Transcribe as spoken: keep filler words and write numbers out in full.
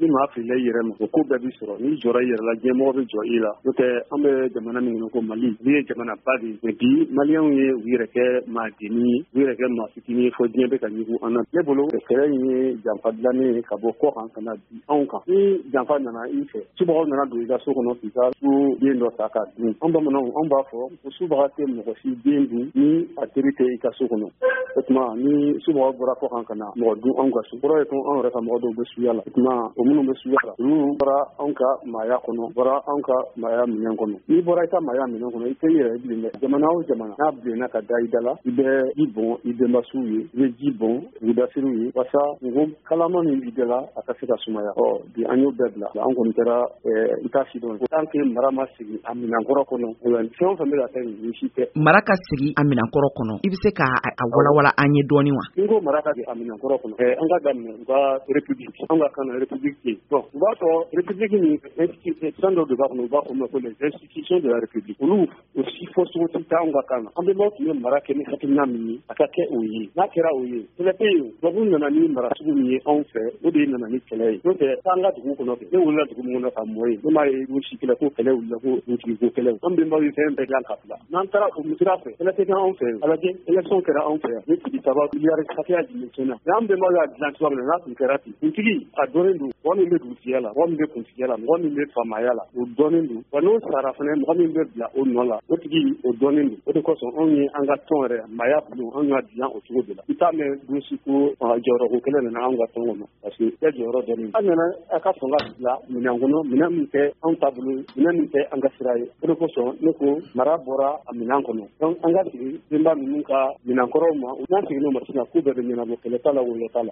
maa fili yɛrɛ ma o ko bɛɛ bi sɔrɔ ni jɔra yɛrɛ la jɛmɔgɔ bɛ jɔ i la n'o tɛ an bɛ jamana min kɔnɔ ko Mali bi ye jamana ba de ye bi maliyɛnw ye u yɛrɛ kɛ maa deni u yɛrɛ kɛ maa fitinin fɔ diɲɛ bɛ ka ɲugu an na ne bolo kɛlɛ in ye janfa dilannen ye ka bɔ kɔ kan ka na bi anw kan ni janfa nana i fɛ subagaw nana don i ka so kɔnɔ k'i ka su den dɔ ta ka dun an bamananw anw b'a fɔ ko subaga tɛ mɔgɔ si den dun ni a teri tɛ i ka so kɔnɔ o tuma ni subagaw bɔra kɔ kan ka na mɔgɔ dun anw ka so kɔrɔ ye ko anw yɛrɛ ka mɔgɔ dɔw bɛ suya la o tuma o minnu bɛ suya la olu bɔra anw ka maaya kɔnɔ bɔra anw ka maaya minɛn kɔnɔ n'i bɔra i ka maaya minɛn kɔnɔ i tɛ yɛrɛ bilen dɛ jamana o jamana n'a bilenna ka da i da la i bɛ ji bɔn i denbasiw ye i bɛ ji bɔn budasiriw ye walasa ngo kalama min b'i da la a ka se ka sumaya ɔ bi an y'o bɛɛ bila an kɔni kɛra i t'a si dɔn tant que mara ma sigi a minɛnkɔrɔ kɔnɔ fɛn o fɛn bɛ ka kɛ nin si tɛ mara ka sigi a minɛnkɔrɔ kɔnɔ i bɛ se ka a walawala an ye dɔɔnin wa n ko mara ka sigi a minɛnkɔrɔ kɔnɔ an ka daminɛ u ka république an ka kan na république ten bon u b'a fɔ république ni fɛn dɔ de b'a kɔnɔ u b'a fɔ ma ko les institutions de la république olu o si fɔ cogo tɛ taa an ka kan na an bɛnbaw tun bɛ mara kɛ ni hakilina min ye a ka kɛ o ye n'a kɛra o ye kɛlɛ tɛ yen tubabu nana ni mara sugu min ye anw fɛ o de nana ni kɛlɛ ye n'o tɛ taa an ka dugu kɔnɔ ne wulila dugu min kɔnɔ ka mɔ ye ne m'a ye ko si kɛlɛ ko kɛlɛ wulila ko dugutigi ko kɛlɛ an bɛnbaw ye fɛn bɛɛ dilan ka bila n'an taara o sira fɛ kɛlɛ tɛ kɛ anw fɛ a lajɛ élection kɛra anw fɛ yan ne tigi saba miliyari hakɛya jumɛn tiɲɛna mais an bɛnbaw y'a dilan cogoya min na n'a tun kɛra ten kuntigi a dɔnnen don mɔgɔ min bɛ dugutigiya la mɔgɔ min bɛ kuntigiya la mɔgɔ min bɛ faamaya la o dɔnnen don wa n'o sara fana mɔgɔ min bɛ bila o nɔ la o tigi o dɔnnen don o de kosɔn anw ye an ka tɔn yɛrɛ maaya bulon anw y'a dilan o cogo de la i t'a mɛn gosi ko jɔyɔrɔko kelen nana anw ka tɔn kɔnɔ parce que bɛɛ jɔyɔrɔ dɔnnen an nana a ka sɔn ka bila minɛn kɔnɔ minɛn min tɛ anw taabolo minɛn min tɛ an ka sira ye o de kosɔn ne ko mara bɔra a minɛn kɔnɔ donc an ka sigi denba ninnu ka minɛnkɔrɔw ma n'an sigilen ma sisan k'u bɛɛ bɛ ɲɛnabɔ kɛlɛ t'a la woyɔ t'a la